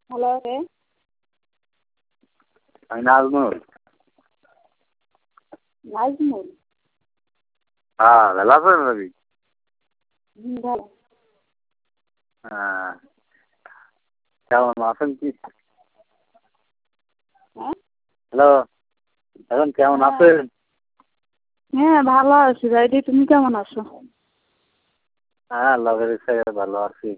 Hello কে? আমি নাজমুল। নাজমুল? হ্যাঁ, ভালো আছেন রবি? ভালো। হ্যাঁ, কেমন আছেন কি? হ্যাঁ? হ্যালো, এখন কেমন হ্যাঁ আছেন? হ্যাঁ ভালো আছি ভাইদি, তুমি কেমন আছো? হ্যাঁ, আল্লাহর ইচ্ছায় ভালো আছি।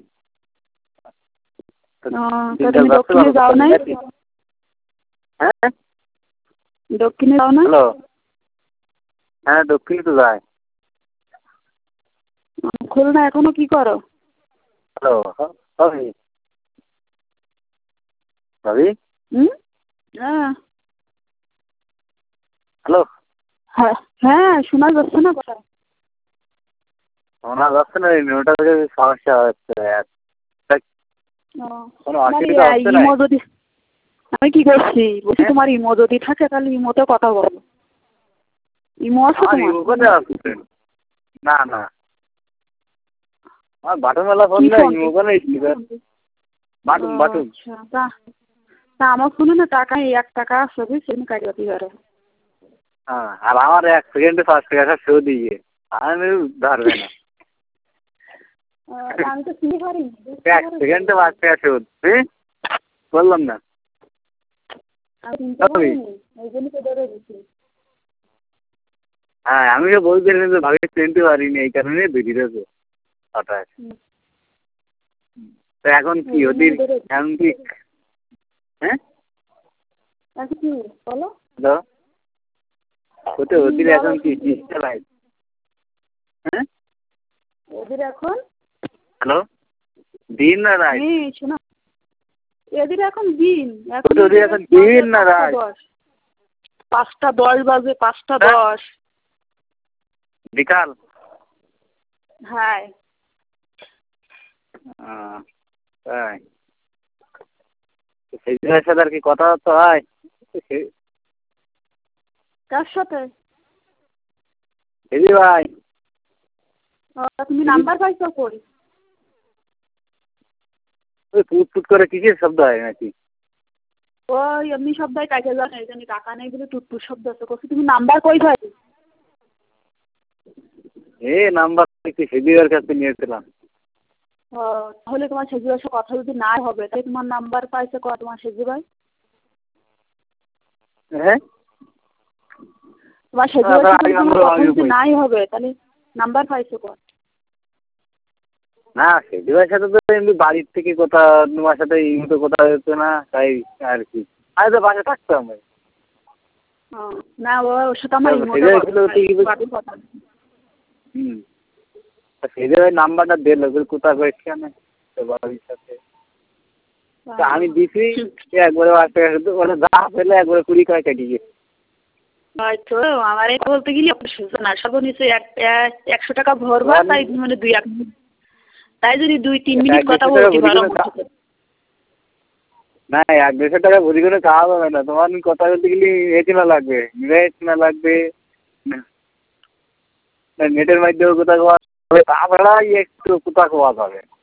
তো ও, তা দিনকাল তুমি যাচ্ছে দক্ষিণে ভালো যাও করে নাই? নাকি? হ্যাঁ? দক্ষিণে যাও না? হ্যালো, হ্যাঁ দক্ষিণে তো যায়। খুলনা এখনো কি করো? হ্যালো, রবি, রবি, হুম? হ্যাঁ হ্যালো, হ্যাঁ হ্যাঁ শোনা যাচ্ছে না কথা। শোনা যাচ্ছে না, এই মেয়েটা থেকে সমস্যা হচ্ছে। ও, কোনো তোমার অসুবিধা হচ্ছে না? ইমো যদি, আমি কি করছি বলছি, হ্যাঁ, তোমার ইমো যদি থাকে তাহলে ইমোতে কথা বলো। ইমো আছে আমার তোমার? ইমোতে আছে। না না, আমার বাটন মেলা ফোন কি নেই, ফোন? ইমোতে স্পিকার ও বাটন বাটন। আচ্ছা, তা তা আমার ফোনে না টাকা 1 টাকা আছে বুঝছি, আমি কাটি দিতে পারো। হ্যাঁ, আর আমার 1 সেকেন্ডে 5 টাকা শো দিয়ে আমি ধরবে না। আমি তো চিনি পারি 1 সেকেন্ডে 5 টাকা শোধ, বললাম না। আমি চিনতে পারিনি, ওই জন্য তো ধরে দিচ্ছি। হ্যাঁ, আমিও বলছিলাম যে ভাবে চিনতে পারিনি, এই কারণে বেরিয়ে গেছে হঠাৎ। তো এখন কি ওই জন্য ওদের, আমি ধরে এখন কি? হ্যাঁ, এখন কি বলো? হ্যালো, ওদের বলো এখন কি শুনছি। Digital life? হ্যাঁ, এদের এখন হ্যালো, দিন না রাত? শোনা, এদের এখন দিন, এখন ওদের এদের এখন বাজে দিন না রাত? 5:10, 5:10 বাজে, 5:10। বিকাল? হ্যাঁ। তাই সেই দিনের সাথে আর কি কথাবার্তা হয়? কার সাথে? দিদি ভাই, তুমি নাম্বার পাইছো কই? ওই ফুট ফুট করে কিসের শব্দ হয় নাকি? ওই এমনি শব্দ কাজে জানে, এই জন্য টাকা নেই বলে টুটটুট শব্দ আছে করছি। তুমি নাম্বার কই পাই? নাম্বার কি সেদিবার কাছে নিয়েছিলাম। তাহলে তোমার সেজুবার সাথে কথা যদি নাই হবে, তাই তোমার নাম্বার পাইছে তোমার সেজু ভাই? হ্যাঁ, তোমার সেজুবার সাথে আগে তোমার আমরা কথা আগে যদি কই। নাই হবে, তাহলে নাম্বার পাইছো না, সেদিবার সাথে তো এমনি বাড়ির থেকে কথা, তোমার সাথে এই মতো কথা হতো না, তাই আর কি। আরে তো বাসা থাকতাম ভাই। না, ওর সাথে আমার ইমোতে সেদিন ছিল কথা হয়, কি বাড়ির কথা না। হুম, সেদিন নাম্বারটা দিল কোথা কেন তো বাড়ির সাথে। তা আমি দিছি, একবারে 5 টাকা শুধু ওরা যা পেলে একবারে 20 টাকা কেটে গেছে। হয়তো আমার এই বলতে গেলে না, সর্বনিচে 100 টাকা ভরবা, তাই মানে তাই যদি 2-3 মিনিট কথা 1-200 টাকা বলতে ভরি পারো। করে না, 1-200 টাকা ভরি করে খাওয়া যাবে না। তোমার কথা বলতে গেলে কিনা লাগবে, নেট না লাগবে, নেটের মাধ্যমে কোথাও তাছাড়া একটু কোথাও যাবে।